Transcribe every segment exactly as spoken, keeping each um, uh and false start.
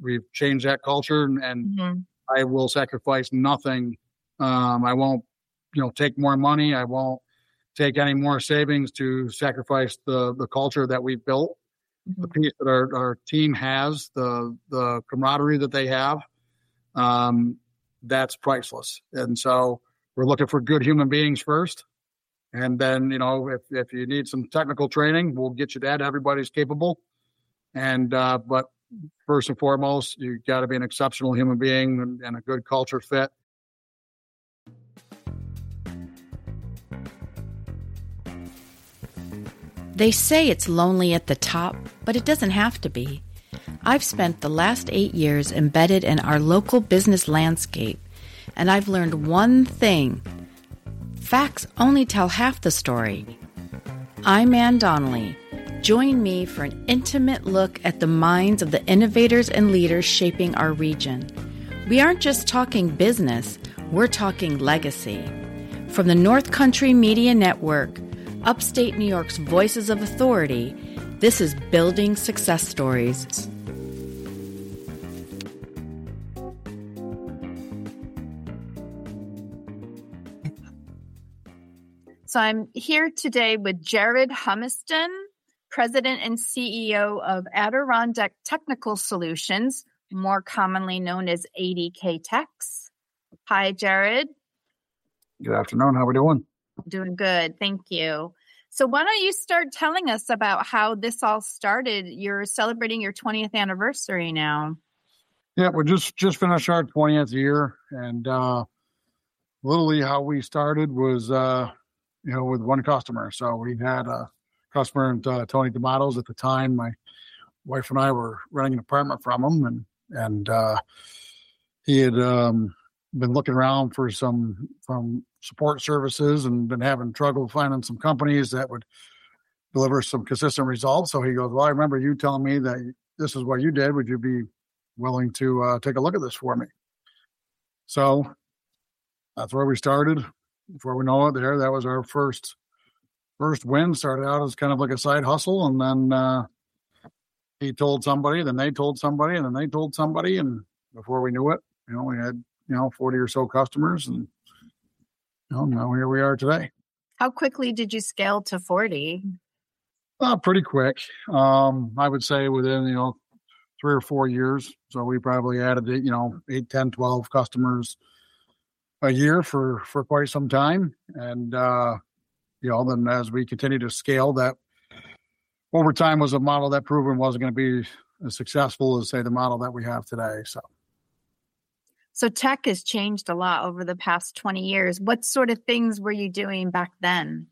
we've changed that culture, and, and mm-hmm. I will sacrifice nothing. Um, I won't, you know, take more money. I won't take any more savings to sacrifice the, the culture that we've built, mm-hmm. the piece that our, our team has, the, the camaraderie that they have. Um, that's priceless. And so we're looking for good human beings first. And then, you know, if, if you need some technical training, we'll get you that. Everybody's capable. And, uh, but first and foremost, you got to be an exceptional human being and, and a good culture fit. They say it's lonely at the top, but it doesn't have to be. I've spent the last eight years embedded in our local business landscape, and I've learned one thing. Facts only tell half the story. I'm Ann Donnelly. Join me for an intimate look at the minds of the innovators and leaders shaping our region. We aren't just talking business, we're talking legacy. From the North Country Media Network, upstate New York's Voices of Authority, this is Building Success Stories. So I'm here today with Jared Humiston, President and C E O of Adirondack Technical Solutions, more commonly known as A D K Techs. Hi, Jared. Good afternoon. How are we doing? Doing good. Thank you. So why don't you start telling us about how this all started? You're celebrating your twentieth anniversary now. Yeah, we just, just finished our twentieth year. And uh, literally how we started was, uh, you know, with one customer. So we had a customer, uh, Tony D'Amatos at the time. My wife and I were renting an apartment from him. And, and uh, he had um, been looking around for some from support services and been having trouble finding some companies that would deliver some consistent results. So he goes, well, I remember you telling me that this is what you did. Would you be willing to uh, take a look at this for me? So that's where we started. Before we know it there, that was our first first win. Started out as kind of like a side hustle. And then uh, he told somebody, then they told somebody, and then they told somebody. And before we knew it, you know, we had, you know, forty or so customers, and you know, now here we are today. How quickly did you scale to forty? Uh, pretty quick. Um, I would say within, you know, three or four years. So we probably added, you know, eight, ten, twelve customers a year for, for quite some time. And, uh, you know, then as we continue to scale, that over time was a model that proven wasn't going to be as successful as, say, the model that we have today. So. So tech has changed a lot over the past twenty years. What sort of things were you doing back then?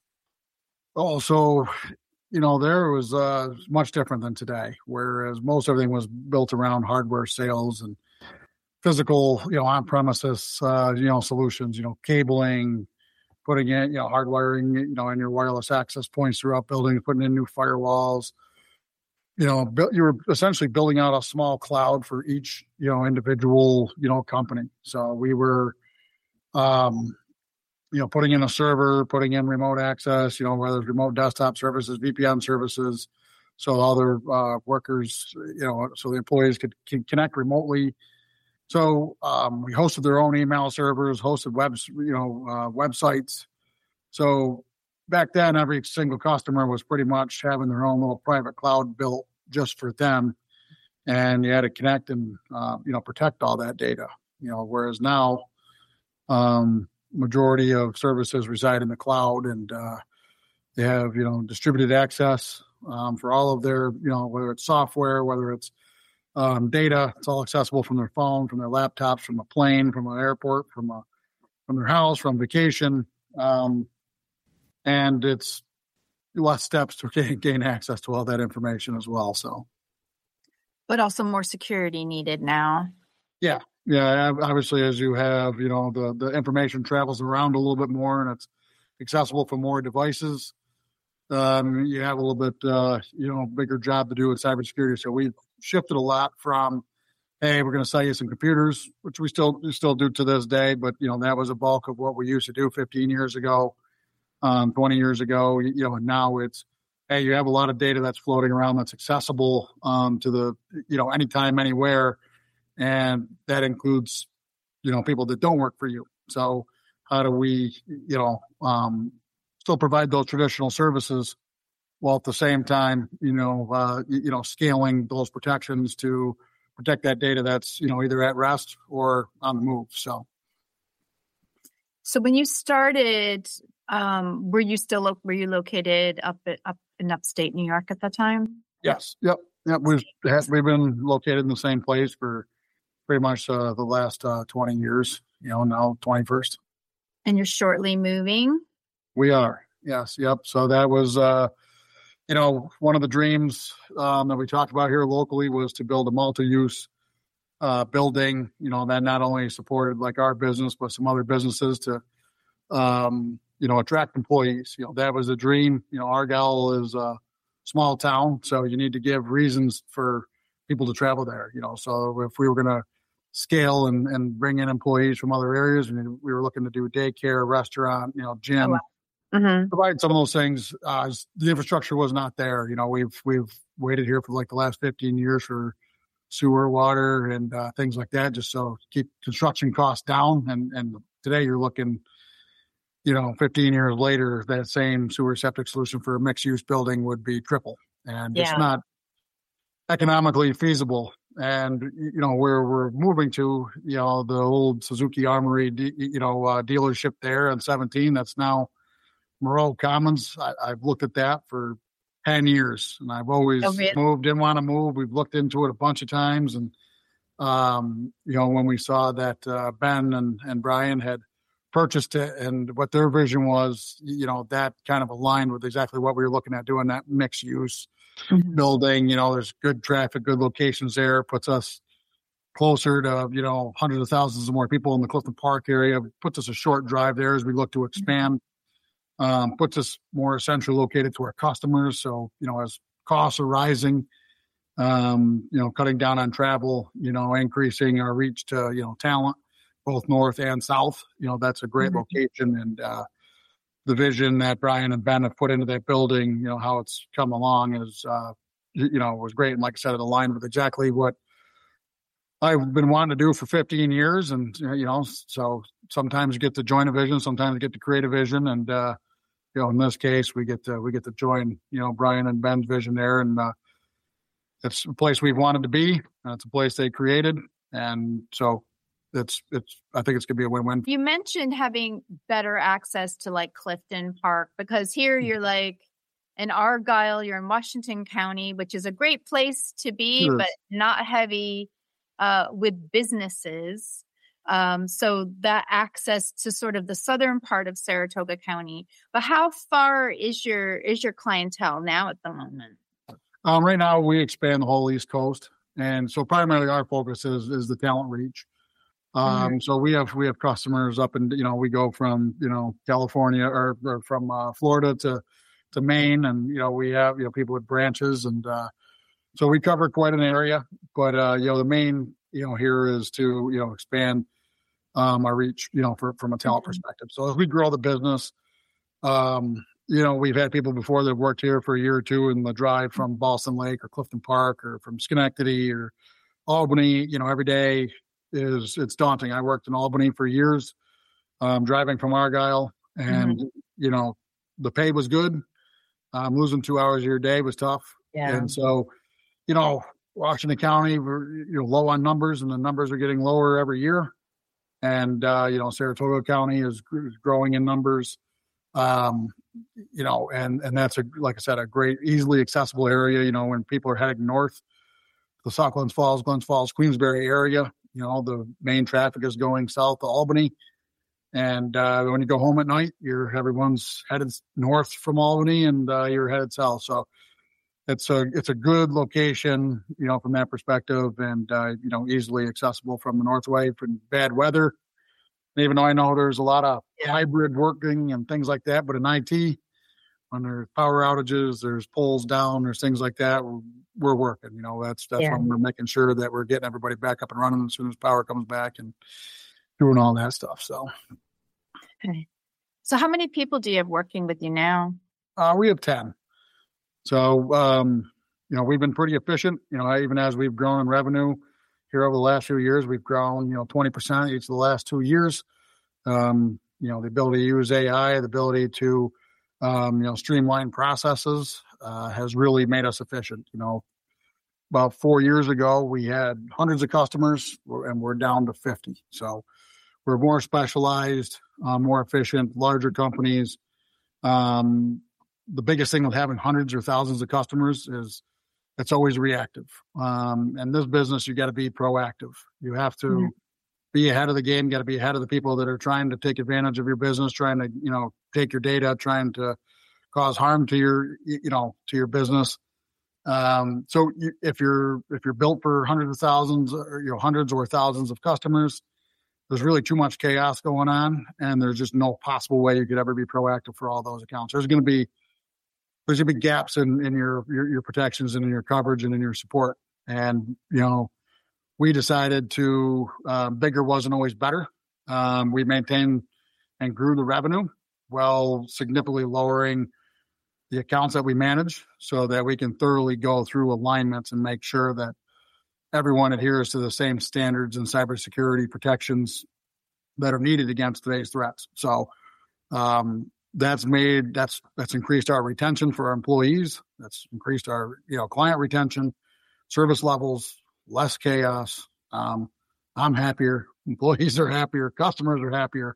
Oh, so, you know, there was uh, much different than today, whereas most everything was built around hardware sales and physical, you know, on-premises, uh, you know, solutions, you know, cabling, putting in, you know, hardwiring, you know, in your wireless access points throughout buildings, putting in new firewalls. You know, you were essentially building out a small cloud for each, you know, individual, you know, company. So we were, um, you know, putting in a server, putting in remote access, you know, whether it's remote desktop services, V P N services, so other uh, workers, you know, so the employees could, could connect remotely. So um, we hosted their own email servers, hosted webs, you know, uh, websites. So back then, every single customer was pretty much having their own little private cloud built just for them, and you had to connect and uh, you know, protect all that data. You know, whereas now, um, majority of services reside in the cloud, and uh, they have, you know, distributed access um, for all of their, you know, whether it's software, whether it's um, data. It's all accessible from their phone, from their laptops, from a plane, from an airport, from a from their house, from vacation. Um, And it's less steps to gain, gain access to all that information as well. So, but also more security needed now. Yeah. Yeah. Obviously, as you have, you know, the, the information travels around a little bit more and it's accessible for more devices. Um, you have a little bit, uh, you know, bigger job to do with cybersecurity. So we've shifted a lot from, hey, we're going to sell you some computers, which we still, we still do to this day. But, you know, that was a bulk of what we used to do fifteen years ago. Um, twenty years ago, you know, and now it's, hey, you have a lot of data that's floating around that's accessible um, to the, you know, anytime, anywhere. And that includes, you know, people that don't work for you. So how do we, you know, um, still provide those traditional services while at the same time, you know, uh, you know, scaling those protections to protect that data that's, you know, either at rest or on the move. So, so when you started, um, were you still lo- were you located up at, up in upstate New York at that time? Yes. Yep. Yep. We've we've been located in the same place for pretty much uh, the last uh, twenty years. You know, now twenty-first. And you're shortly moving. We are. Yes. Yep. So that was. Uh, You know, one of the dreams um, that we talked about here locally was to build a multi-use uh, building, you know, that not only supported like our business, but some other businesses to, um, you know, attract employees. You know, that was a dream. You know, Argyle is a small town, so you need to give reasons for people to travel there, you know. So if we were going to scale and, and bring in employees from other areas, and we were looking to do daycare, restaurant, you know, gym. Oh, wow. Mm-hmm. Provide some of those things. Uh, the infrastructure was not there. You know, we've we've waited here for like the last fifteen years for sewer, water, and uh, things like that, just so keep construction costs down. And and today you're looking, you know, fifteen years later, that same sewer septic solution for a mixed use building would be triple, and yeah. It's not economically feasible. And you know, where we're moving to, you know, the old Suzuki Armory, you know, uh, dealership there in seventeen. That's now Moreau Commons. I, I've looked at that for ten years, and I've always oh, really? moved, didn't want to move. We've looked into it a bunch of times. And, um, you know, when we saw that uh, Ben and, and Brian had purchased it and what their vision was, you know, that kind of aligned with exactly what we were looking at doing, that mixed use mm-hmm. building. You know, there's good traffic, good locations there, puts us closer to, you know, hundreds of thousands of more people in the Clifton Park area, puts us a short drive there as we look to expand. Mm-hmm. Um, puts us more centrally located to our customers. So, you know, as costs are rising, um, you know, cutting down on travel, you know, increasing our reach to, you know, talent, both north and south, you know, that's a great mm-hmm. location. And uh, the vision that Brian and Ben have put into that building, you know, how it's come along is, uh, you know, was great. And like I said, it aligned with exactly what I've been wanting to do for fifteen years. And, you know, so sometimes you get to join a vision, sometimes you get to create a vision. And, uh, you know, in this case, we get to we get to join, you know, Brian and Ben's vision there, and uh, it's a place we've wanted to be. And it's a place they created, and so it's it's. I think it's gonna be a win-win. You mentioned having better access to like Clifton Park, because here you're like in Argyle, you're in Washington County, which is a great place to be, sure. but not heavy uh, with businesses. Um, so that access to sort of the southern part of Saratoga County. But how far is your is your clientele now at the moment? Um, right now, we expand the whole East Coast, and so primarily our focus is is the talent reach. Um, mm-hmm. So we have we have customers up in, you know, we go from, you know, California or, or from uh, Florida to to Maine, and you know we have, you know, people with branches, and uh, so we cover quite an area. But uh, you know, the main, you know, here is to, you know, expand um, our reach, you know, for, from a talent mm-hmm. perspective. So as we grow the business, um, you know, we've had people before that have worked here for a year or two, and the drive from Boston Lake or Clifton Park or from Schenectady or Albany, you know, every day is, it's daunting. I worked in Albany for years, um, driving from Argyle, and, mm-hmm. you know, the pay was good. Um, losing two hours of your day was tough. Yeah. And so, you know, Washington County, we're, you know, low on numbers, and the numbers are getting lower every year. And, uh, you know, Saratoga County is growing in numbers, um, you know, and, and that's a, like I said, a great, easily accessible area. You know, when people are heading north, the South Glens Falls, Glens Falls, Queensbury area, you know, the main traffic is going south to Albany. And uh, when you go home at night, you're everyone's headed north from Albany, and uh, you're headed south. So it's a it's a good location, you know, from that perspective, and uh, you know, easily accessible from the northway from bad weather. And even though I know there's a lot of yeah. hybrid working and things like that, but in I T, when there's power outages, there's poles down, there's things like that, we're, we're working. You know, that's that's yeah. when we're making sure that we're getting everybody back up and running as soon as power comes back, and doing all that stuff. So, okay. So how many people do you have working with you now? Uh, we have ten. So, um, you know, we've been pretty efficient, you know, even as we've grown in revenue here over the last few years, we've grown, you know, twenty percent each of the last two years. Um, you know, the ability to use A I, the ability to, um, you know, streamline processes uh, has really made us efficient. You know, about four years ago, we had hundreds of customers and we're down to fifty. So we're more specialized, uh, more efficient, larger companies. Um, the biggest thing with having hundreds or thousands of customers is it's always reactive. Um, and this business, you got to be proactive. You have to mm-hmm. be ahead of the game. You got to be ahead of the people that are trying to take advantage of your business, trying to, you know, take your data, trying to cause harm to your, you know, to your business. Um, so you, if you're, if you're built for hundreds of thousands or, you know, hundreds or thousands of customers, there's really too much chaos going on, and there's just no possible way you could ever be proactive for all those accounts. There's going to be, there's going to be gaps in, in your, your, your protections and in your coverage and in your support. And, you know, we decided to, uh, bigger wasn't always better. Um, we maintained and grew the revenue while significantly lowering the accounts that we manage so that we can thoroughly go through alignments and make sure that everyone adheres to the same standards and cybersecurity protections that are needed against today's threats. So um, that's made, that's, that's increased our retention for our employees. That's increased our, you know, client retention, service levels, less chaos. Um, I'm happier. Employees are happier. Customers are happier.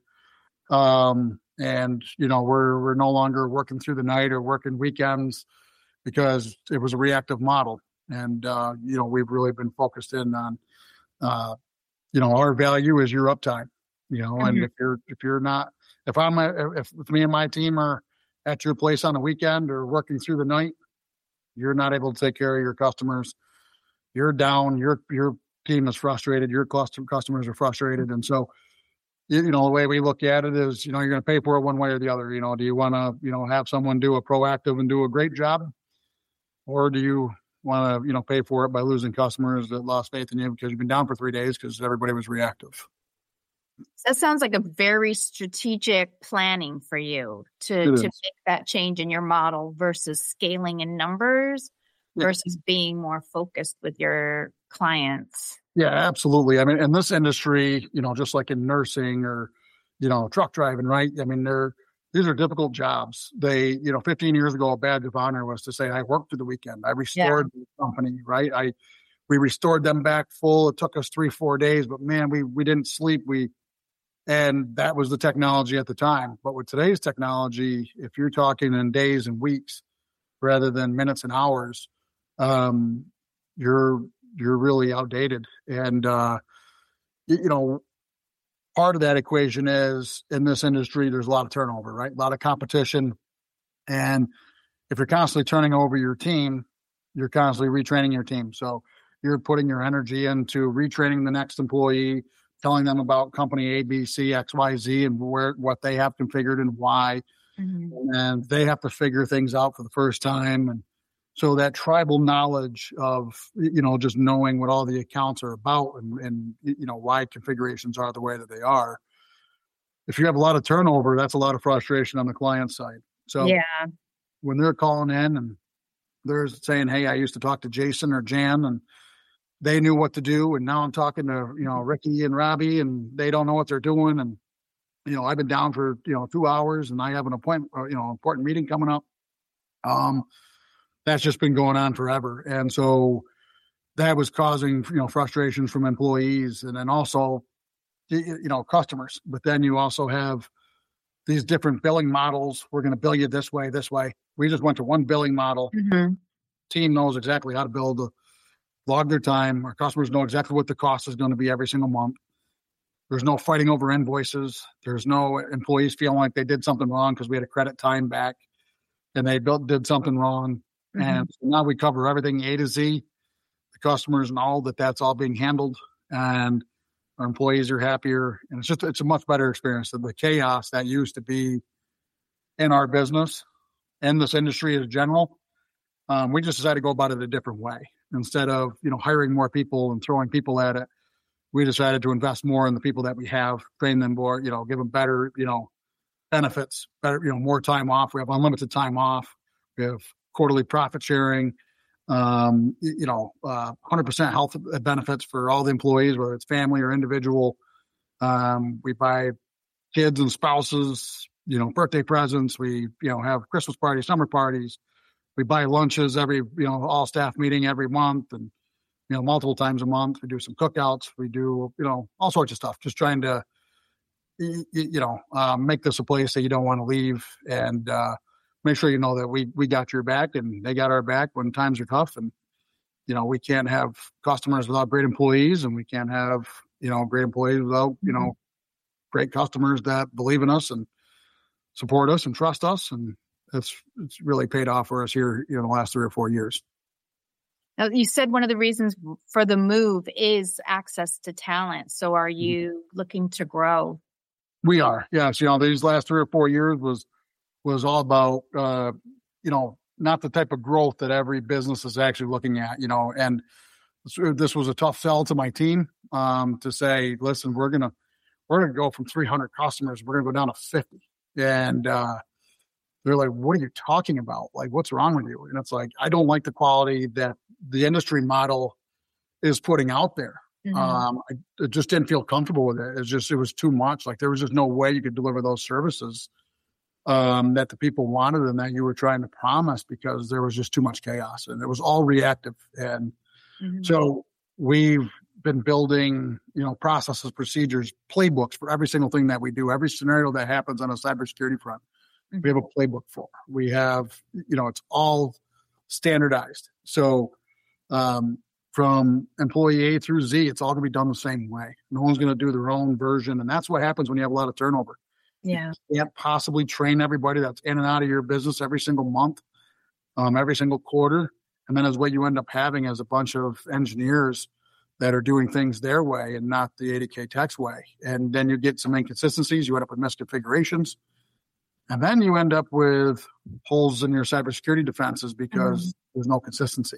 Um, and, you know, we're, we're no longer working through the night or working weekends because it was a reactive model. And, uh, you know, we've really been focused in on, uh, you know, our value is your uptime, you know, mm-hmm. and if you're, if you're not, if I'm, a, if, if me and my team are at your place on a weekend or working through the night, you're not able to take care of your customers. You're down, your, your team is frustrated. Your customers are frustrated. And so, you know, the way we look at it is, you know, you're going to pay for it one way or the other. You know, do you want to, you know, have someone do a proactive and do a great job? Or do you want to, you know, pay for it by losing customers that lost faith in you because you've been down for three days because everybody was reactive? That sounds like a very strategic planning for you to, to make that change in your model versus scaling in numbers yeah. versus being more focused with your clients. Yeah, absolutely. I mean, in this industry, you know, just like in nursing or, you know, truck driving, right? I mean, they're, these are difficult jobs. They, you know, fifteen years ago, a badge of honor was to say, I worked through the weekend. I restored yeah. the company, right? I, we restored them back full. It took us three, four days, but man, we, we didn't sleep. We, and that was the technology at the time. But with today's technology, if you're talking in days and weeks rather than minutes and hours, um, you're, you're really outdated. And, uh, you, you know, part of that equation is in this industry, there's a lot of turnover, right? A lot of competition. And if you're constantly turning over your team, you're constantly retraining your team. So you're putting your energy into retraining the next employee, telling them about company A, B, C, X, Y, Z, and where, what they have configured and why. Mm-hmm. And they have to figure things out for the first time. And so that tribal knowledge of, you know, just knowing what all the accounts are about and, and, you know, why configurations are the way that they are. If you have a lot of turnover, that's a lot of frustration on the client side. So yeah. when they're calling in and they're saying, hey, I used to talk to Jason or Jan and they knew what to do. And now I'm talking to, you know, Ricky and Robbie and they don't know what they're doing. And, you know, I've been down for, you know, two hours and I have an appointment, or, you know, important meeting coming up. Um, That's just been going on forever. And so that was causing, you know, frustrations from employees and then also, you know, customers. But then you also have these different billing models. We're going to bill you this way, this way. We just went to one billing model. Mm-hmm. Team knows exactly how to bill to log their time. Our customers know exactly what the cost is going to be every single month. There's no fighting over invoices. There's no employees feeling like they did something wrong because we had to credit time back and they built, did something wrong. Mm-hmm. And so now we cover everything A to Z. The customers know that that's all being handled and our employees are happier. And it's just, it's a much better experience than the chaos that used to be in our business, in this industry in general. Um, we just decided to go about it a different way. Instead of, you know, hiring more people and throwing people at it, we decided to invest more in the people that we have, train them more, you know, give them better, you know, benefits, better, you know, more time off. We have unlimited time off. We have quarterly profit sharing, um, you know, uh, one hundred percent health benefits for all the employees, whether it's family or individual. Um, we buy kids and spouses, you know, birthday presents. We, you know, have Christmas parties, summer parties. We buy lunches every, you know, all staff meeting every month, and, you know, multiple times a month. We do some cookouts. We do, you know, all sorts of stuff, just trying to, you, you know, um, make this a place that you don't want to leave, and uh, make sure you know that we we got your back and they got our back when times are tough. And, you know, we can't have customers without great employees, and we can't have, you know, great employees without, you know, great customers that believe in us and support us and trust us. And it's it's really paid off for us here, you know, the last three or four years. Now, you said one of the reasons for the move is access to talent. So are you looking to grow? We are, yes. You know, these last three or four years was was all about, uh, you know, not the type of growth that every business is actually looking at, you know, and this was a tough sell to my team, um, to say, listen, we're going to, we're going to go from three hundred customers. We're going to go down to fifty. And, uh, they're like, what are you talking about? Like, what's wrong with you? And it's like, I don't like the quality that the industry model is putting out there. Mm-hmm. Um, I, I just didn't feel comfortable with it. It's just, it was too much. Like, there was just no way you could deliver those services, um, that the people wanted and that you were trying to promise, because there was just too much chaos and it was all reactive. And mm-hmm. so we've been building, you know, processes, procedures, playbooks for every single thing that we do, every scenario that happens on a cybersecurity front. Mm-hmm. We have a playbook for. We have, you know, it's all standardized. So um, from employee A through Z, it's all going to be done the same way. No one's going to do their own version. And that's what happens when you have a lot of turnover. Yeah. You can't possibly train everybody that's in and out of your business every single month, um, every single quarter. And then is what you end up having as a bunch of engineers that are doing things their way and not the eighty K Tech's way. And then you get some inconsistencies. You end up with misconfigurations. And then you end up with holes in your cybersecurity defenses because mm-hmm. there's no consistency.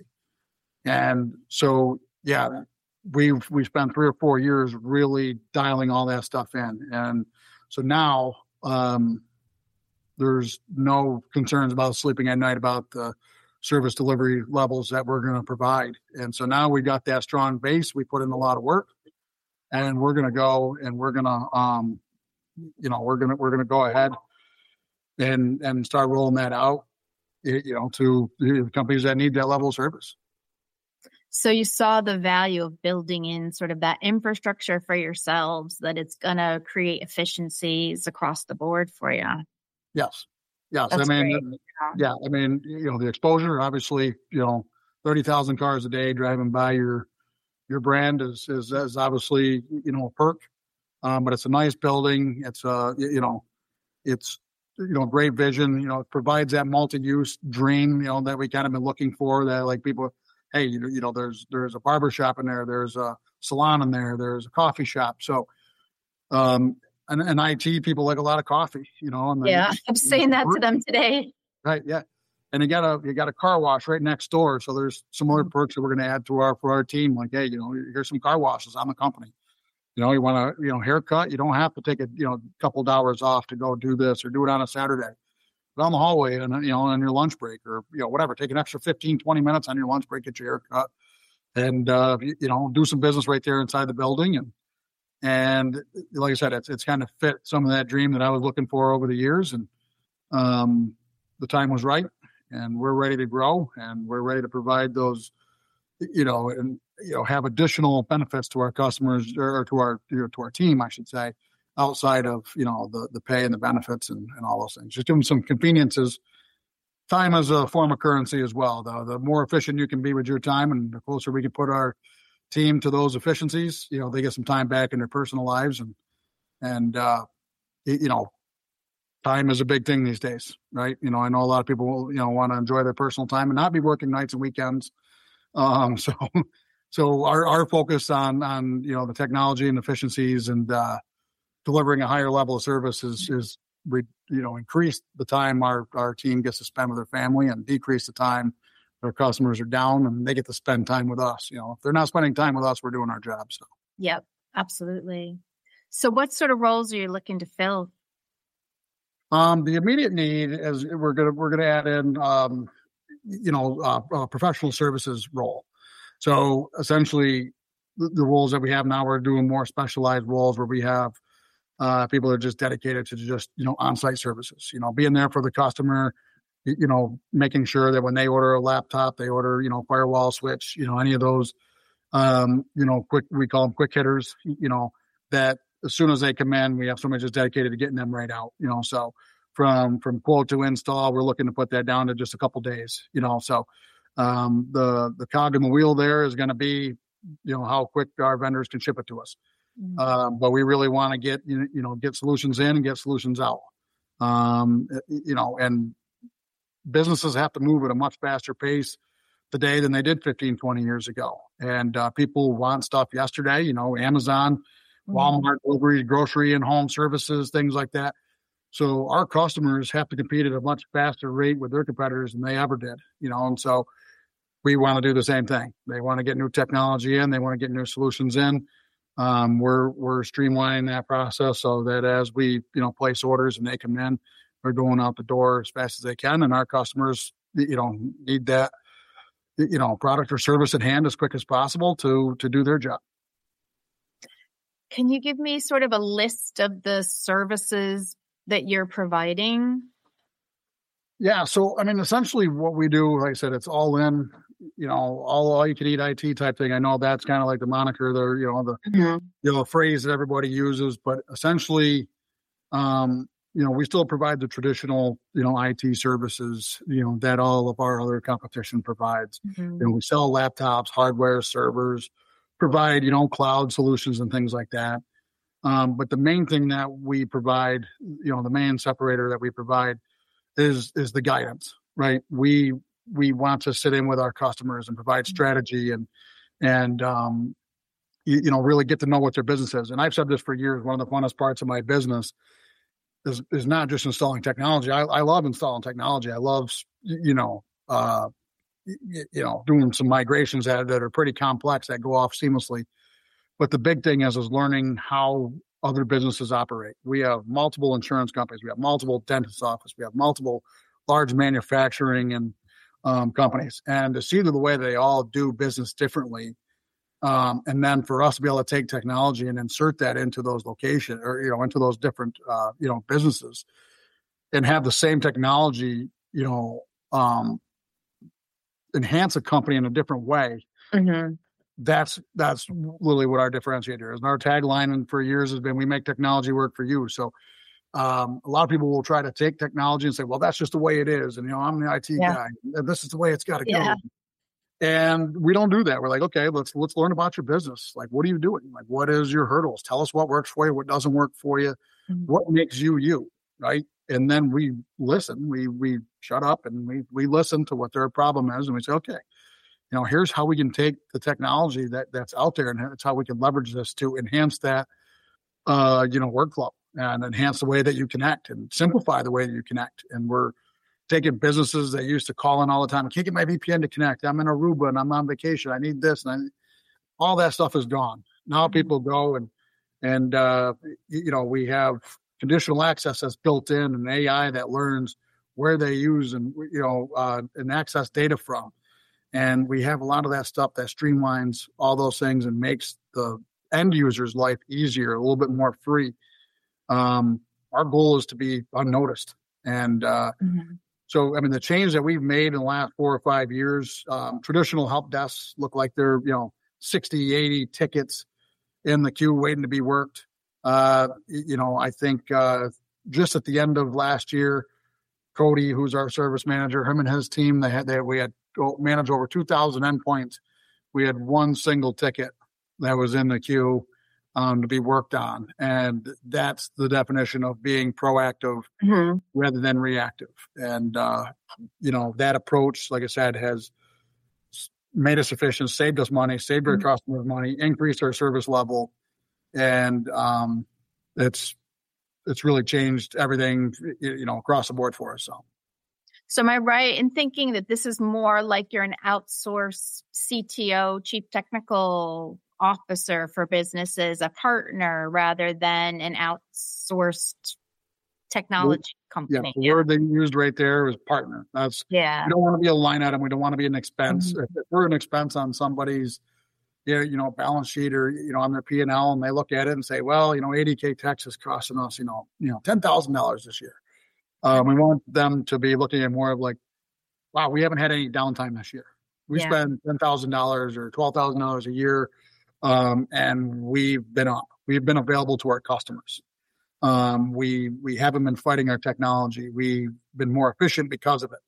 And so, yeah, we've we spent three or four years really dialing all that stuff in. And so now um, there's no concerns about sleeping at night about the service delivery levels that we're going to provide. And so now we got that strong base. We put in a lot of work, and we're going to go and we're going to, um, you know, we're going to we're going to go ahead and and start rolling that out, you know, to the companies that need that level of service. So you saw the value of building in sort of that infrastructure for yourselves, that it's going to create efficiencies across the board for you. Yes. Yes. That's I mean, great. yeah, I mean, you know, the exposure, obviously, you know, thirty thousand cars a day driving by your, your brand is, is, is obviously, you know, a perk. Um, but it's a nice building. It's a, you know, it's, you know, great vision, you know, it provides that multi-use dream, you know, that we kind of been looking for, that like people, hey, you know, you know, there's, there's a barber shop in there. There's a salon in there. There's a coffee shop. So, um, and, and I T people like a lot of coffee, you know. And yeah, I'm saying that to them today. Right. Yeah. And you got a, you got a car wash right next door. So there's some other perks that we're going to add to our, for our team. Like, hey, you know, here's some car washes on the company. You know, you want to, you know, haircut, you don't have to take a, you know, a couple of hours off to go do this or do it on a Saturday. Down the hallway and, you know, on your lunch break or, you know, whatever, take an extra fifteen, twenty minutes on your lunch break, get your haircut and, uh, you, you know, do some business right there inside the building. And, and like I said, it's, it's kind of fit some of that dream that I was looking for over the years. And, um, the time was right, and we're ready to grow, and we're ready to provide those, you know, and, you know, have additional benefits to our customers or to our, you know, to our team, I should say, outside of, you know, the, the pay and the benefits and, and all those things. Just give them some conveniences. Time is a form of currency as well, though. The more efficient you can be with your time, and the closer we can put our team to those efficiencies, you know, they get some time back in their personal lives. And, and, uh, you know, time is a big thing these days, right? You know, I know a lot of people, you know, want to enjoy their personal time and not be working nights and weekends. Um, so, so our, our focus on, on, you know, the technology and efficiencies and, uh, delivering a higher level of service is, is, you know, increase the time our, our team gets to spend with their family, and decrease the time their customers are down and they get to spend time with us. You know, if they're not spending time with us, we're doing our job. So. Yep, absolutely. So what sort of roles are you looking to fill? Um, the immediate need is we're going to, we're going to add in, um, you know, uh, uh, professional services role. So essentially, the, the roles that we have now, we're doing more specialized roles where we have uh, people that are just dedicated to just, you know, on-site services, you know, being there for the customer, you know, making sure that when they order a laptop, they order, you know, firewall switch, you know, any of those, um, you know, quick, we call them quick hitters, you know, that as soon as they come in, we have somebody just dedicated to getting them right out, you know, so from, from quote to install, we're looking to put that down to just a couple days, you know, so um, the, the cog in the wheel there is going to be, you know, how quick our vendors can ship it to us. Mm-hmm. Um, but we really want to get, you know, get solutions in and get solutions out. Um, you know, and businesses have to move at a much faster pace today than they did fifteen, twenty years ago. And uh, people want stuff yesterday, you know, Amazon, Walmart, delivery, grocery and home services, things like that. So our customers have to compete at a much faster rate with their competitors than they ever did, you know, and so we want to do the same thing. They want to get new technology in, they want to get new solutions in. Um, we're, we're streamlining that process so that as we, you know, place orders and they come in, they're going out the door as fast as they can. And our customers, you know, need that, you know, product or service at hand as quick as possible to, to do their job. Can you give me sort of a list of the services that you're providing? Yeah. So, I mean, essentially what we do, like I said, it's all in, you know, all, all you can eat I T type thing. I know that's kind of like the moniker, the, you know, the, mm-hmm. you know, phrase that everybody uses, but essentially, um, you know, we still provide the traditional, you know, I T services, you know, that all of our other competition provides. Mm-hmm. You know, we sell laptops, hardware, servers, provide, you know, cloud solutions and things like that. Um, but the main thing that we provide, you know, the main separator that we provide is, is the guidance, right? We, we want to sit in with our customers and provide strategy and, and, um, you, you know, really get to know what their business is. And I've said this for years, one of the funnest parts of my business is, is not just installing technology. I, I love installing technology. I love, you know, uh, you, you know, doing some migrations that, that are pretty complex that go off seamlessly. But the big thing is, is learning how other businesses operate. We have multiple insurance companies. We have multiple dentist offices. We have multiple large manufacturing and um, companies. And to see the way they all do business differently, um, and then for us to be able to take technology and insert that into those locations or, you know, into those different, uh, you know, businesses and have the same technology, you know, um, enhance a company in a different way. Mm-hmm. That's, that's really what our differentiator is. And our tagline for years has been, we make technology work for you. So, um, a lot of people will try to take technology and say, well, that's just the way it is. And, you know, I'm the I T yeah. guy. And this is the way it's got to yeah. go. And we don't do that. We're like, okay, let's, let's learn about your business. Like, what are you doing? Like, what is your hurdles? Tell us what works for you, what doesn't work for you, mm-hmm. what makes you, you, right? And then we listen, we, we shut up and we, we listen to what their problem is. And we say, okay, you know, here's how we can take the technology that that's out there, and it's how we can leverage this to enhance that, uh, you know, workflow and enhance the way that you connect and simplify the way that you connect. And we're taking businesses that used to call in all the time. I can't get my V P N to connect. I'm in Aruba and I'm on vacation. I need this. And I, all that stuff is gone. Now people go and, and, uh, you know, we have conditional access that's built in, and A I that learns where they use and, you know, uh, and access data from. And we have a lot of that stuff that streamlines all those things and makes the end user's life easier, a little bit more free. Um, our goal is to be unnoticed. And uh, mm-hmm. so, I mean, the change that we've made in the last four or five years, um, traditional help desks look like they're, you know, sixty, eighty tickets in the queue waiting to be worked. Uh, you know, I think uh, just at the end of last year, Cody, who's our service manager, him and his team, they had, they, we had managed over two thousand endpoints. We had one single ticket that was in the queue um, to be worked on. And that's the definition of being proactive mm-hmm. rather than reactive. And, uh, you know, that approach, like I said, has made us efficient, saved us money, saved our mm-hmm. customers money, increased our service level. And um, it's, it's really changed everything, you know, across the board for us. So. So am I right in thinking that this is more like you're an outsourced C T O, chief technical officer for businesses, a partner rather than an outsourced technology Yeah, company. the Yeah. word they used right there is partner. That's Yeah. we don't want to be a line item. We don't want to be an expense. Mhm. If if we're an expense on somebody's, yeah, you know, balance sheet or you know on their P and L, and they look at it and say, well, you know, A D K Tech's is costing us, you know, you know, ten thousand dollars this year. Um, we want them to be looking at more of like, wow, we haven't had any downtime this year. We Yeah. spend ten thousand dollars or twelve thousand dollars a year, um, and we've been up. We've been available to our customers. Um, we we haven't been fighting our technology. We've been more efficient because of it.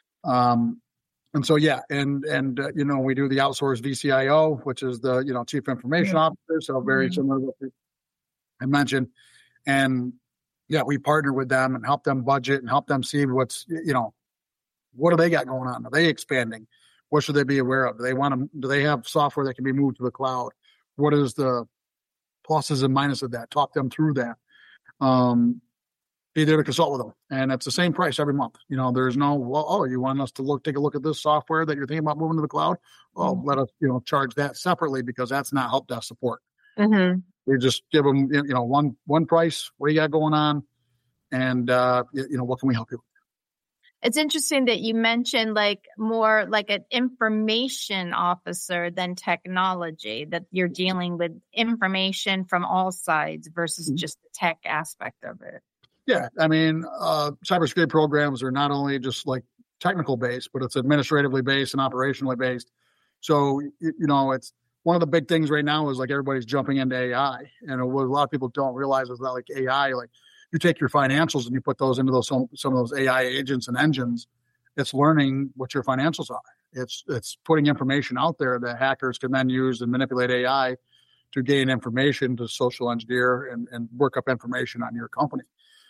Um, and so yeah, and and uh, you know we do the outsourced V C I O, which is the you know Chief Information Mhm. Officer, so very Mhm. similar to what I mentioned. And yeah, we partner with them and help them budget and help them see what's you know what do they got going on? Are they expanding? What should they be aware of? Do they want to? Do they have software that can be moved to the cloud? What is the pluses and minuses of that? Talk them through that. Um, be there to consult with them, and it's the same price every month. You know, there's no well, oh, you want us to look take a look at this software that you're thinking about moving to the cloud? Oh, Mhm. let us you know charge that separately because that's not help desk support. Mhm. We just give them you know one one price. What do you got going on? And uh, you, you know what can we help you with? It's interesting that you mentioned like more like an information officer than technology, that you're dealing with information from all sides versus Mhm. just the tech aspect of it. Yeah, I mean, uh, cybersecurity programs are not only just like technical based, but it's administratively based and operationally based. So you, you know, it's one of the big things right now is like everybody's jumping into A I, and what a lot of people don't realize is that like A I, like you take your financials and you put those into those some, some of those A I agents and engines. It's learning what your financials are. It's it's putting information out there that hackers can then use and manipulate A I to gain information, to social engineer and, and work up information on your company.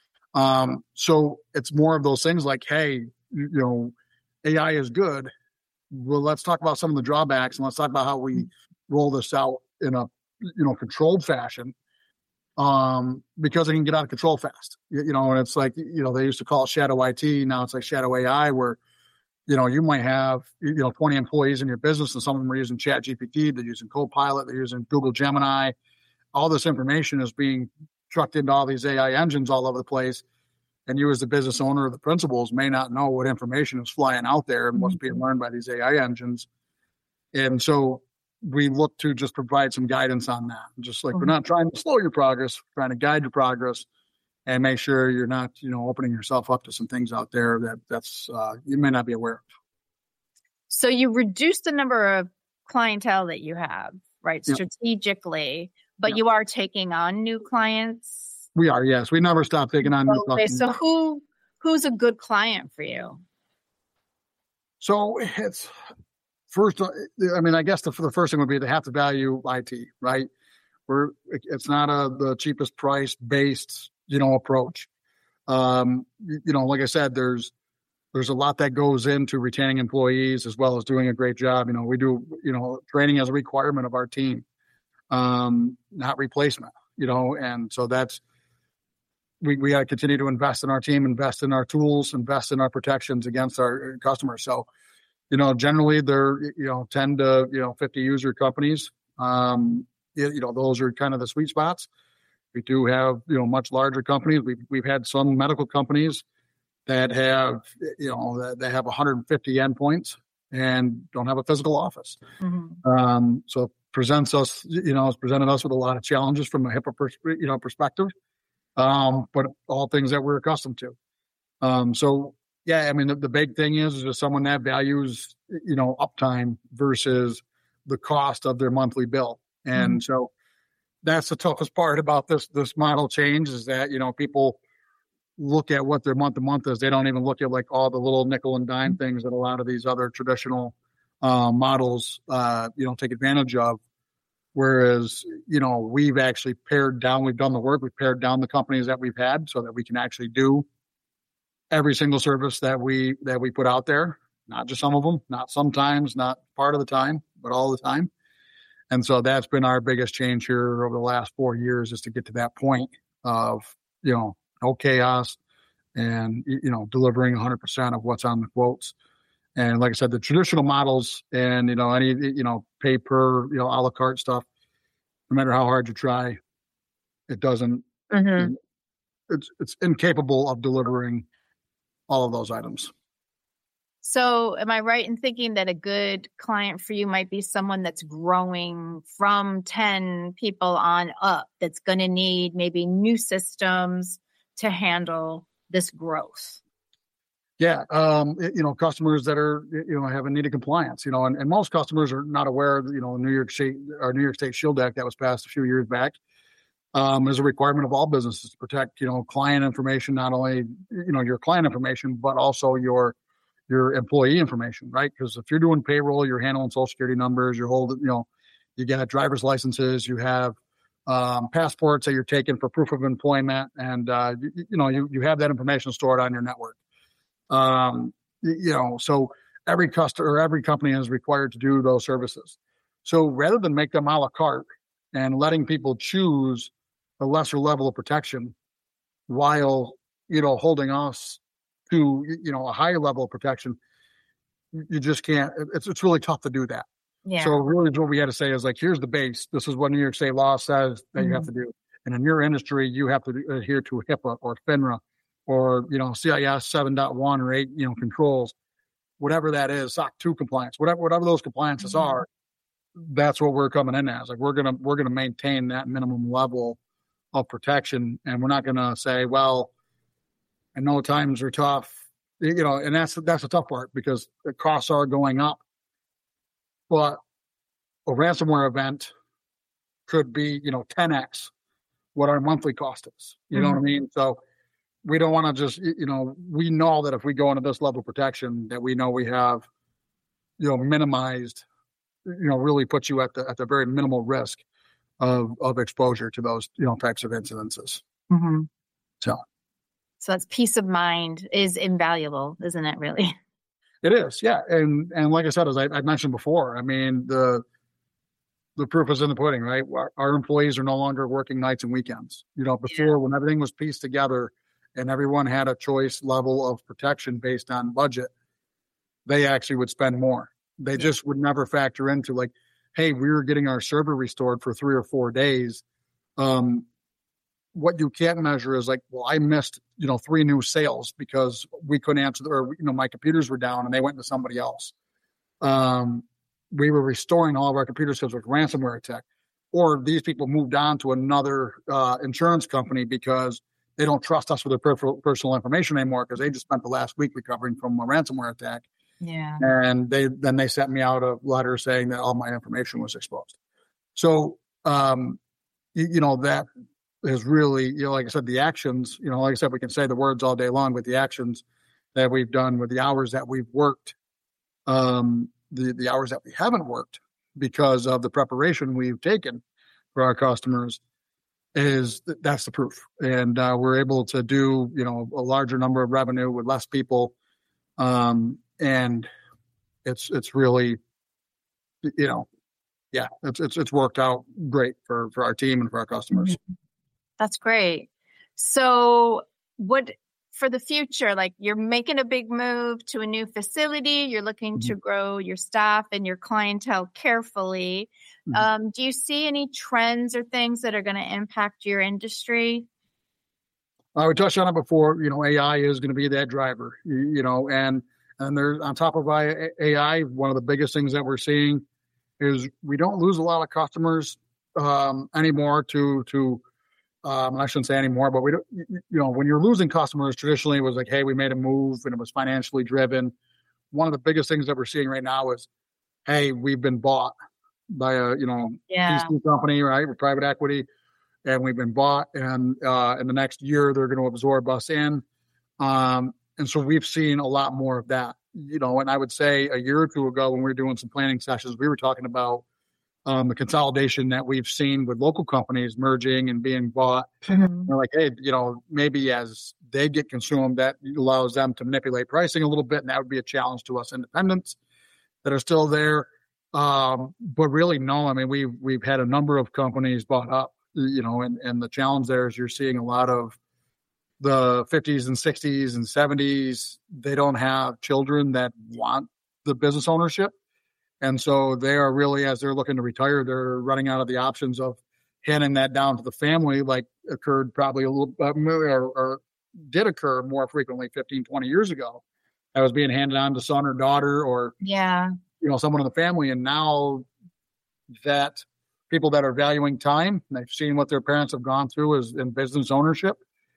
Um, so it's more of those things like, hey, you know, A I is good. Well, let's talk about some of the drawbacks and let's talk about how we roll this out in a, you know, controlled fashion. Um, because it can get out of control fast, you, you know, and it's like, you know, they used to call it shadow I T. Now it's like shadow A I where, you know, you might have, you know, twenty employees in your business and some of them are using Chat G P T, they're using Copilot, they're using Google Gemini. All this information is being trucked into all these A I engines all over the place. And you as the business owner or the principals may not know what information is flying out there and what's being learned by these A I engines. And so we look to just provide some guidance on that. Just like we're not trying to slow your progress, we're trying to guide your progress and make sure you're not, you know, opening yourself up to some things out there that that's uh, you may not be aware of. So you reduce the number of clientele that you have, right? Yep. Strategically, but Yep. you are taking on new clients. We are, yes. We never stop taking on new Okay, customers. so who who's a good client for you? So it's first, uh, I mean, I guess the, the first thing would be they have to value I T, right? We're, it's not a the cheapest price based, you know, approach. Um, you, you know, like I said, there's there's a lot that goes into retaining employees as well as doing a great job. You know, we do, you know, training as a requirement of our team, um, not replacement. You know, and so that's we we got to continue to invest in our team, invest in our tools, invest in our protections against our customers. So, you know, generally they're, you know, ten to, you know, fifty user companies. Um, you, you know, those are kind of the sweet spots. We do have, you know, much larger companies. We've, we've had some medical companies that have, you know, that they have one hundred fifty endpoints and don't have a physical office. Mm-hmm. Um, so it presents us, you know, it's presented us with a lot of challenges from a HIPAA, pers- you know, perspective. Um, but all things that we're accustomed to. Um, so yeah, I mean, the, the big thing is, is just someone that values, you know, uptime versus the cost of their monthly bill. And mm-hmm. so that's the toughest part about this, this model change is that, you know, people look at what their month to month is. They don't even look at like all the little nickel and dime mm-hmm. things that a lot of these other traditional, uh, models, uh, you know, take advantage of. Whereas, you know, we've actually pared down, we've done the work, we've pared down the companies that we've had so that we can actually do every single service that we, that we put out there, not just some of them, not sometimes, not part of the time, but all the time. And so that's been our biggest change here over the last four years is to get to that point of, you know, no chaos and, you know, delivering one hundred percent of what's on the quotes. And like I said, the traditional models and, you know, any, you know, pay per, you know, a la carte stuff, no matter how hard you try, it doesn't, mm-hmm. it's it's incapable of delivering all of those items. So am I right in thinking that a good client for you might be someone that's growing from ten people on up, that's going to need maybe new systems to handle this growth? Yeah. Um, you know, customers that are, you know, have a need of compliance, you know, and, and most customers are not aware that, you know, New York State, our New York State Shield Act that was passed a few years back, um, is a requirement of all businesses to protect, you know, client information, not only, you know, your client information, but also your, your employee information, right? Because if you're doing payroll, you're handling social security numbers, you're holding, you know, you got driver's licenses, you have um, passports that you're taking for proof of employment, and uh, you, you know, you you have that information stored on your network. Um, you know, so every customer or every company is required to do those services. So rather than make them a la carte and letting people choose a lesser level of protection while, you know, holding us to, you know, a higher level of protection, you just can't, it's it's really tough to do that. Yeah. So really what we had to say is like, here's the base. This is what New York State law says that mm-hmm. you have to do. And in your industry, you have to adhere to HIPAA or FINRA or, you know, C I S seven point one or eight, you know, controls, whatever that is, S O C two compliance, whatever, whatever those compliances mm-hmm. are, that's what we're coming in as. Like, we're going to, we're going to maintain that minimum level of protection. And we're not going to say, well, I know times are tough, you know, and that's, that's the tough part because the costs are going up. But a ransomware event could be, you know, ten X what our monthly cost is. You mm-hmm. know what I mean? So we don't want to just, you know, we know that if we go into this level of protection, that we know we have, you know, minimized, you know, really puts you at the at the very minimal risk of of exposure to those, you know, types of incidences. Mm-hmm. So, so that's peace of mind is invaluable, isn't it? Really? It is, yeah. And and like I said, as I, I mentioned before, I mean the the proof is in the pudding, right? Our, our employees are no longer working nights and weekends. You know, before yeah. when everything was pieced together and everyone had a choice level of protection based on budget, they actually would spend more. They yeah. just would never factor into like, hey, we were getting our server restored for three or four days. Um, what you can't measure is like, well, I missed, you know, three new sales because we couldn't answer, the, or, you know, my computers were down and they went to somebody else. Um, we were restoring all of our computers because of ransomware attack, or these people moved on to another uh, insurance company because they don't trust us with their per- personal information anymore because they just spent the last week recovering from a ransomware attack. Yeah. And they then they sent me out a letter saying that all my information was exposed. So, um, you, you know, that is really, you know, like I said, the actions, you know, like I said, we can say the words all day long, but the actions that we've done with the hours that we've worked, um, the, the hours that we haven't worked because of the preparation we've taken for our customers is that's the proof. And uh, we're able to do, you know, a larger number of revenue with less people. Um, and it's, it's really, you know, yeah, it's, it's, it's worked out great for, for our team and for our customers. That's great. So what, for the future, like you're making a big move to a new facility, you're looking mm-hmm. to grow your staff and your clientele carefully. Mm-hmm. Um, do you see any trends or things that are going to impact your industry? Uh, we touched on it before, you know, A I is going to be that driver, you, you know, and, and there's on top of A I, one of the biggest things that we're seeing is we don't lose a lot of customers um, anymore to, to, Um, I shouldn't say anymore, but we don't, you know, when you're losing customers, traditionally it was like, hey, we made a move and it was financially driven. One of the biggest things that we're seeing right now is, hey, we've been bought by a, you know, yeah. P C company, right? With private equity, and we've been bought, and uh, in the next year they're going to absorb us in. Um, and so we've seen a lot more of that, you know, and I would say a year or two ago when we were doing some planning sessions, we were talking about Um, the consolidation that we've seen with local companies merging and being bought. Mm-hmm. We're like, hey, you know, maybe as they get consumed, that allows them to manipulate pricing a little bit, and that would be a challenge to us independents that are still there. Um, but really, no, I mean, we've we've had a number of companies bought up, you know, and, and the challenge there is you're seeing a lot of the fifties and sixties and seventies. They don't have children that want the business ownership. And so they are really, as they're looking to retire, they're running out of the options of, handing that down to the family, like occurred probably a little, uh, or, or did occur more frequently fifteen, twenty years ago. That was being handed on to son or daughter or, yeah, you know, someone in the family. And now that people that are valuing time, and they've seen what their parents have gone through as in business ownership,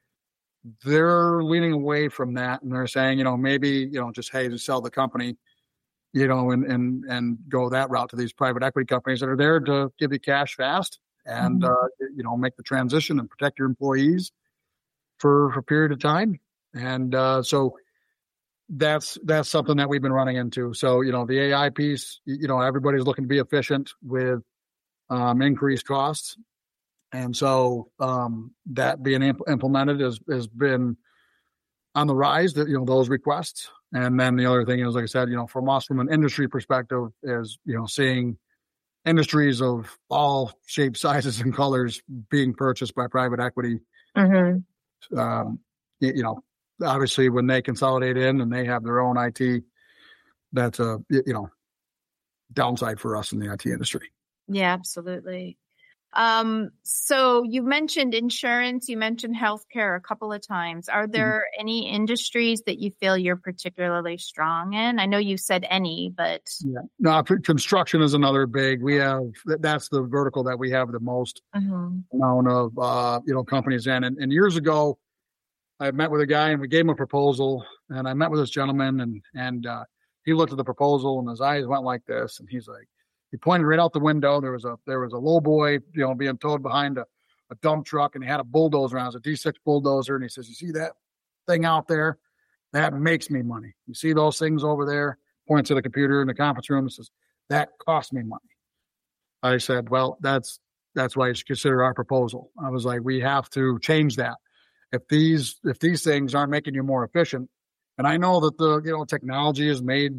they're leaning away from that. And they're saying, you know, maybe, you know, just, hey, to sell the company, you know, and, and, and go that route to these private equity companies that are there to give you cash fast and, mm-hmm. uh, you know, make the transition and protect your employees for, for a period of time. And, uh, so that's, that's something that we've been running into. So, you know, the A I piece, you know, everybody's looking to be efficient with, um, increased costs. And so, um, that being imp- implemented has, has been on the rise, that, you know, those requests. And then the other thing is, like I said, you know, from us, from an industry perspective, is, you know, seeing industries of all shapes, sizes, and colors being purchased by private equity. Mm-hmm. Um, you, you know, obviously when they consolidate in and they have their own I T, that's a, you know, downside for us in the I T industry. Yeah, absolutely. Um, so you mentioned insurance, you mentioned healthcare a couple of times. Are there mm-hmm. any industries that you feel you're particularly strong in? I know you said any, but yeah, no, construction is another big. We have that's the vertical that we have the most mm-hmm. amount of uh, you know companies in. And, and years ago, I met with a guy and we gave him a proposal. And I met with this gentleman and and uh, he looked at the proposal and his eyes went like this, and he's like. He pointed right out the window. There was a there was a low boy, you know, being towed behind a, a dump truck, and he had a bulldozer around. It was a D six bulldozer, and he says, "You see that thing out there? That makes me money. You see those things over there?" Points to the computer in the conference room and says, "That costs me money." I said, "Well, that's that's why you should consider our proposal." I was like, "We have to change that. If these if these things aren't making you more efficient, and I know that the you know technology is made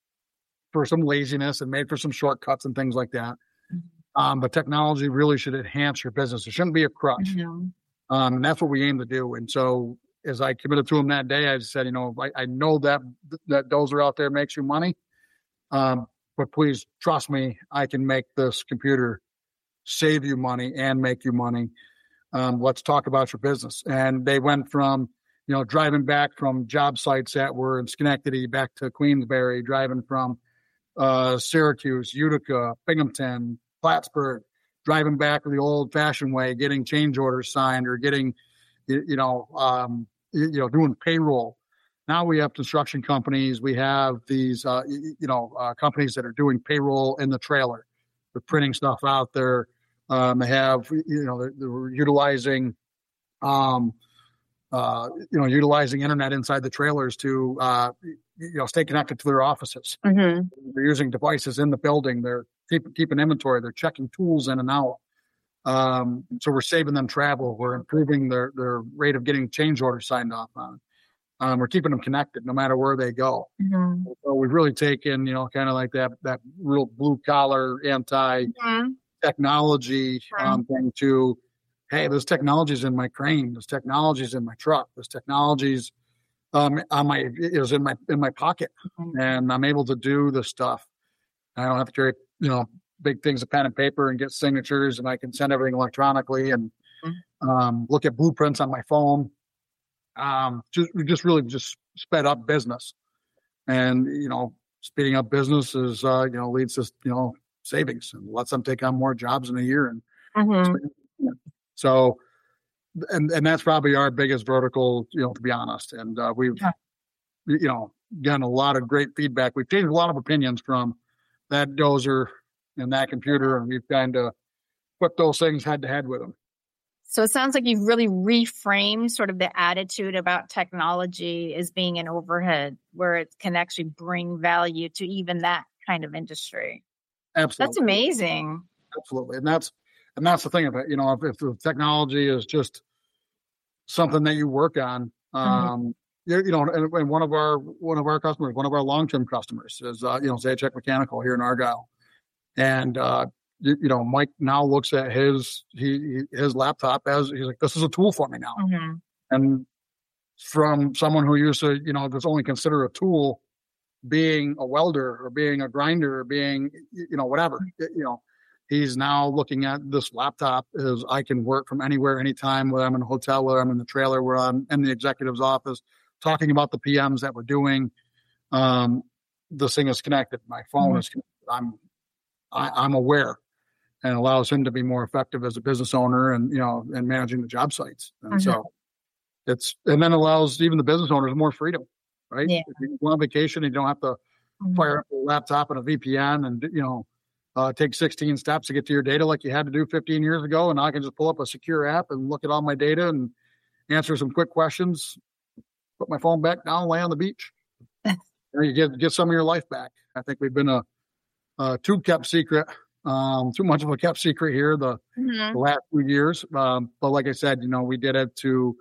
for some laziness and made for some shortcuts and things like that. Mm-hmm. Um, but technology really should enhance your business. It shouldn't be a crutch. Mm-hmm. Um, and that's what we aim to do. And so as I committed to him that day, I said, you know, I, I know that that dozer out there makes you money. Um, but please trust me, I can make this computer save you money and make you money. Um, let's talk about your business. And they went from, you know, driving back from job sites that were in Schenectady back to Queensbury, driving from uh, Syracuse, Utica, Binghamton, Plattsburgh, driving back the old fashioned way, getting change orders signed or getting, you, you know, um, you, you know, doing payroll. Now we have construction companies. We have these, uh, you, you know, uh, companies that are doing payroll in the trailer. They're printing stuff out there. Um, they have, you know, they're, they're utilizing, um, uh, you know, utilizing internet inside the trailers to, uh, you know, stay connected to their offices. Mm-hmm. They're using devices in the building. They're keep, keeping inventory. They're checking tools in and out. Um, so we're saving them travel. We're improving their, their rate of getting change orders signed off on. Um, we're keeping them connected no matter where they go. Mm-hmm. So we've really taken, you know, kind of like that, that real blue collar anti mm-hmm. technology mm-hmm. um, thing to, hey, this technology's in my crane. This technology's in my truck. This technology's um, on my is in my in my pocket, mm-hmm. and I'm able to do this stuff. I don't have to carry, you know, big things of pen and paper and get signatures, and I can send everything electronically and mm-hmm. um, look at blueprints on my phone. Um, just just really just sped up business, and you know, speeding up business is uh, you know leads to you know savings and lets them take on more jobs in a year and. Mm-hmm. So, and and that's probably our biggest vertical, you know, to be honest. And uh, we've, yeah. you know, gotten a lot of great feedback. We've changed a lot of opinions from that dozer and that computer, and we've kind of put those things head to head with them. So it sounds like you've really reframed sort of the attitude about technology as being an overhead, where it can actually bring value to even that kind of industry. Absolutely, that's amazing. Absolutely, and that's. And that's the thing of it, you know, if, if the technology is just something that you work on, um, mm-hmm. you, you know, and, and one of our one of our customers, one of our long term customers is, uh, you know, Zajac Mechanical here in Argyle, and uh, you, you know, Mike now looks at his he his laptop as he's like, this is a tool for me now, mm-hmm. and from someone who used to, you know, just only consider a tool being a welder or being a grinder or being, you know, whatever, mm-hmm. you know. he's now looking at this laptop as I can work from anywhere, anytime, whether I'm in a hotel, whether I'm in the trailer, whether I'm in the executive's office, talking about the P Ms that we're doing. Um, this thing is connected. My phone mm-hmm. is connected. I'm, I, I'm aware, and allows him to be more effective as a business owner and, you know, and managing the job sites. And mm-hmm. so it's, and then allows even the business owners more freedom, right? Yeah. If you go on vacation, you don't have to mm-hmm. fire up a laptop and a V P N and, you know, uh, take sixteen steps to get to your data like you had to do fifteen years ago. And now I can just pull up a secure app and look at all my data and answer some quick questions, put my phone back down, lay on the beach. Or you get, get some of your life back. I think we've been a, a too kept secret, um, too much of a kept secret here the, mm-hmm. the last few years. Um, but like I said, you know, we did it to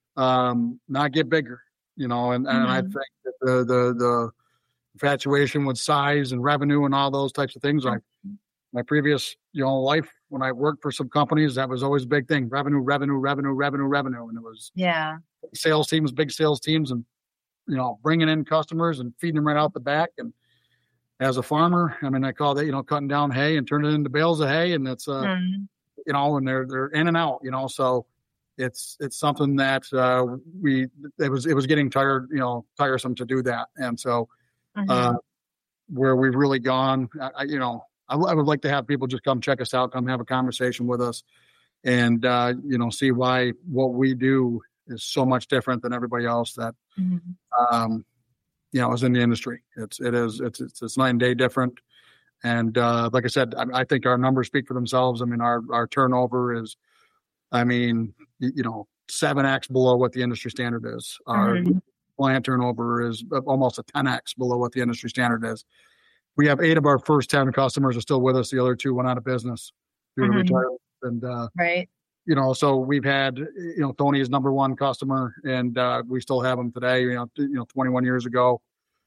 um, not get bigger, you know, and, mm-hmm. and I think that the, the, the infatuation with size and revenue and all those types of things, like my previous, you know, life when I worked for some companies, that was always a big thing. Revenue, revenue, revenue, revenue, revenue. And it was yeah, sales teams, big sales teams, and, you know, bringing in customers and feeding them right out the back. And as a farmer, I mean, I call that, you know, cutting down hay and turning it into bales of hay. And it's, uh, mm-hmm. you know, and they're, they're in and out, you know, so it's, it's something that, uh, we, it was, it was getting tired, you know, tiresome to do that. And so, mm-hmm. uh, where we've really gone, I, you know, I, I would like to have people just come check us out, come have a conversation with us and, uh, you know, see why what we do is so much different than everybody else that, mm-hmm. um, you know, is in the industry. It's, it is, it's, it's, it's night and day different. And, uh, like I said, I, I think our numbers speak for themselves. I mean, our, our turnover is, I mean, you, you know, seven X below what the industry standard is. Our mm-hmm. client turnover is almost a ten X below what the industry standard is. We have eight of our first ten customers are still with us. The other two went out of business due to mm-hmm. retirement. And, uh, right. you know, so we've had, you know, Tony is number one customer and, uh, we still have him today, you know, you know, twenty-one years ago,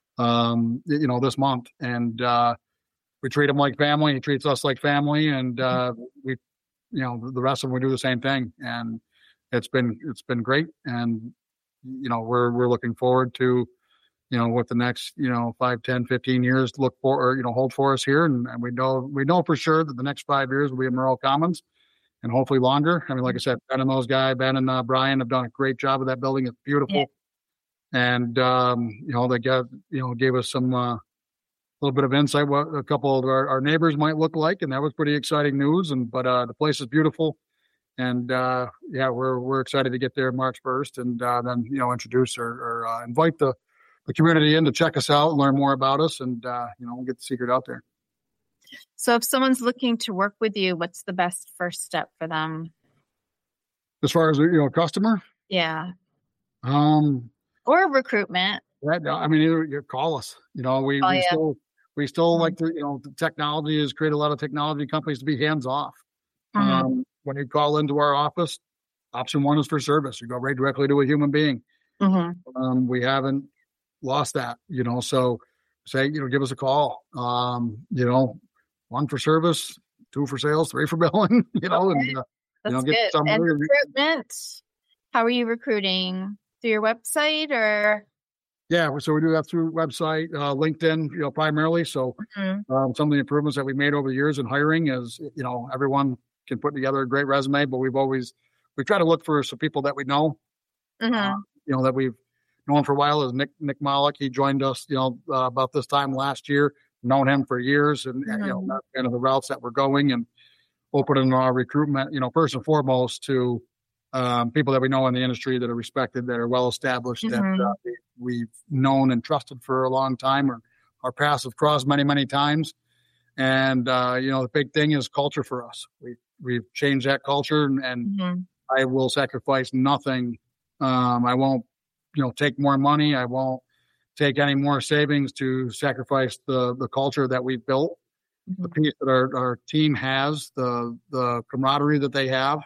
um, you know, this month. And, uh, we treat him like family. He treats us like family. And, uh, we, you know, the rest of them, we do the same thing. And it's been, it's been great. And, you know, we're, we're looking forward to, you know, what the next, you know, five, ten, fifteen years look for, or, you know, hold for us here. And, and we know, we know for sure that the next five years will be in Monroe Commons. And hopefully longer. I mean, like I said, Ben and those guys, Ben and uh, Brian have done a great job of that building. It's beautiful. Yeah. And, um, you know, they got, you know, gave us some, a uh, little bit of insight what a couple of our, our neighbors might look like. And that was pretty exciting news. And, but, uh, the place is beautiful. And, uh, yeah, we're, we're excited to get there March first and, uh, then, you know, introduce or, or uh, invite the, the community in to check us out, learn more about us and, uh, you know, get the secret out there. So if someone's looking to work with you, what's the best first step for them? As far as, you know, customer? Yeah. Um, or recruitment. That, I mean, either you call us, you know, we, oh, we yeah. still, we still mm-hmm. like to, you know, the technology has created a lot of technology companies to be hands off. Mm-hmm. Um, when you call into our office, option one is for service. You go right directly to a human being. Mm-hmm. Um, we haven't lost that, you know, so say, you know, give us a call, um, you know, one for service, two for sales, three for billing, you know, okay. and, uh, That's you know, good. get some and recruitment. How are you recruiting? Through your website or? Yeah, so we do that through website, uh, LinkedIn, you know, primarily. So mm-hmm. um, some of the improvements that we made over the years in hiring is, you know, everyone can put together a great resume, but we've always, we try to look for some people that we know, mm-hmm. uh, you know, that we've known for a while is Nick, Nick Malik. He joined us, you know, uh, about this time last year. Known him for years and, mm-hmm. you know, that's kind of the routes that we're going and opening our recruitment, you know, first and foremost to um, people that we know in the industry that are respected, that are well established, mm-hmm. that uh, we, we've known and trusted for a long time or our paths have crossed many, many times. And, uh, you know, the big thing is culture for us. We, we've changed that culture and, and mm-hmm. I will sacrifice nothing. Um, I won't, you know, take more money. I won't take any more savings to sacrifice the, the culture that we've built, mm-hmm. the piece that our, our team has, the, the camaraderie that they have.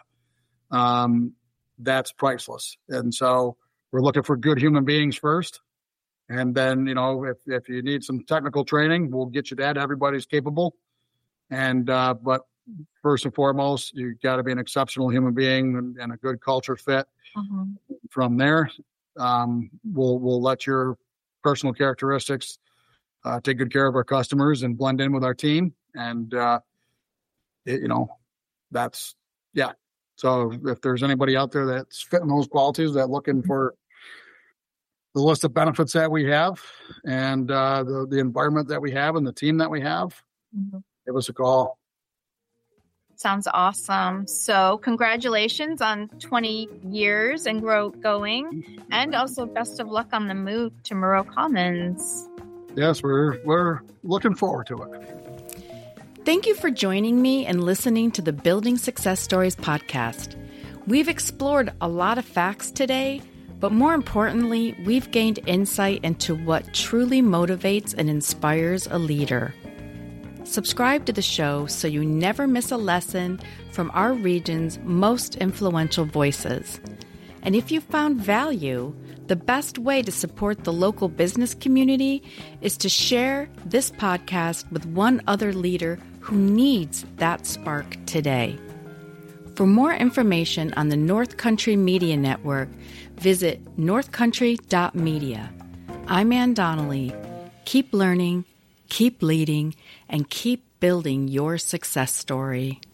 Um, that's priceless. And so we're looking for good human beings first. And then, you know, if, if you need some technical training, we'll get you that. Everybody's capable. And, uh, but first and foremost, you got to be an exceptional human being and, and a good culture fit. Mm-hmm. From there, um, we'll, we'll let your personal characteristics, uh, take good care of our customers and blend in with our team. And, uh, it, you know, that's, yeah. So if there's anybody out there that's fitting those qualities, that looking for the list of benefits that we have and uh, the, the environment that we have and the team that we have, mm-hmm. give us a call. Sounds awesome. So congratulations on twenty years and grow going, and also best of luck on the move to Moreau Commons. Yes, we're we're looking forward to it. Thank you for joining me and listening to the Building Success Stories podcast. We've explored a lot of facts today, but more importantly, we've gained insight into what truly motivates and inspires a leader. Subscribe to the show so you never miss a lesson from our region's most influential voices. And if you found value, the best way to support the local business community is to share this podcast with one other leader who needs that spark today. For more information on the North Country Media Network, visit north country dot media. I'm Ann Donnelly. Keep learning, keep leading, and keep building your success story.